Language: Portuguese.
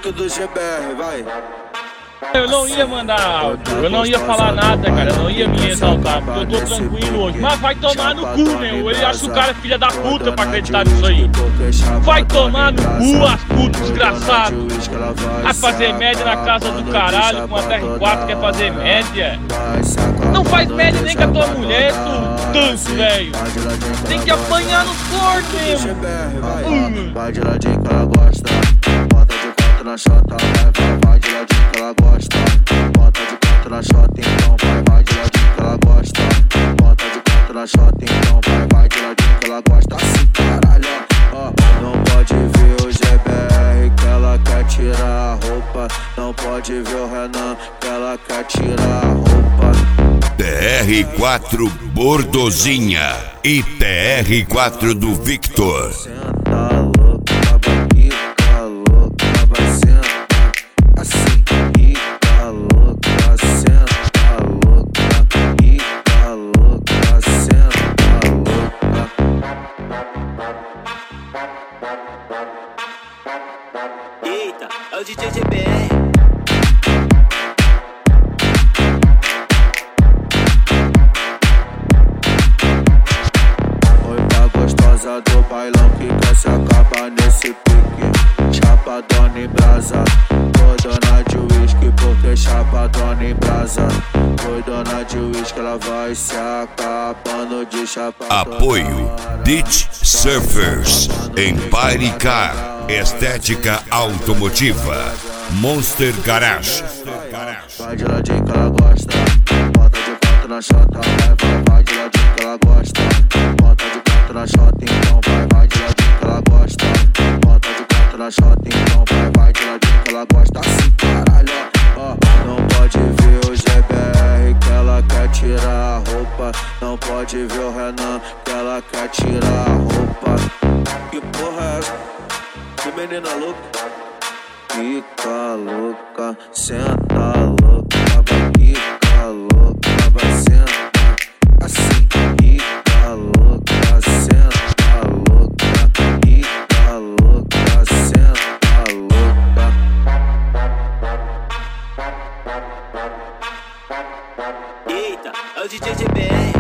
pique do GBR, vai. Eu não ia mandar áudio, eu não ia falar nada, cara, eu não ia me exaltar, porque eu tô tranquilo hoje. Mas vai tomar no cu, meu, ele acha que o cara é filha da puta pra acreditar nisso aí. Vai tomar no cu, as putas desgraçado. Vai fazer média na casa do caralho com a TR4, quer fazer média. Não faz média nem com a tua mulher, tu tanto, velho. Tem que apanhar no corpo mesmo. Vai de ladinho que ela gosta. Bota de quatro na chota, vai de ladinho que ela gosta. Bota de quatro na chota, então vai de ladinho que ela gosta. Bota de quatro na chota, então vai de ladinho que ela gosta. Assim, caralho, ó. Não pode ver o GBR que ela quer tirar a roupa. Não pode ver o Renan que ela quer tirar a roupa. TR4 Bordozinha e TR4 do Victor. Senta louca, vai ficar louca, vai sentar assim, fica louca, senta louca, fica louca, senta louca. Eita, é o DJ GBR. Do bailão que quer se acabar nesse pique. Chapadona em brasa, foi dona de uísque, porque chapadona em brasa. Foi dona de uísque, ela vai se acabando de chapadona. Apoio Beach Surfers, Empire Car, Estética Automotiva, Monster Garage. Vai de ladinho que ela gosta. Bota de quatro na chota, vai de ladinho que ela gosta. Bota de quatro na chota, então vai de ladinho que ela gosta. Bota de quatro na chota, então vai de ladinho que ela gosta. Assim, caralho, ó. Não pode ver o GBR que ela quer tirar a roupa. Não pode ver o Renan que ela quer tirar a roupa. Que porra é essa? Que menina louca. Fica louca, senta louca, vai ficar louca, vai sentar assim, fica louca, senta louca, fica louca, senta louca. Eita, é o DJ GBR.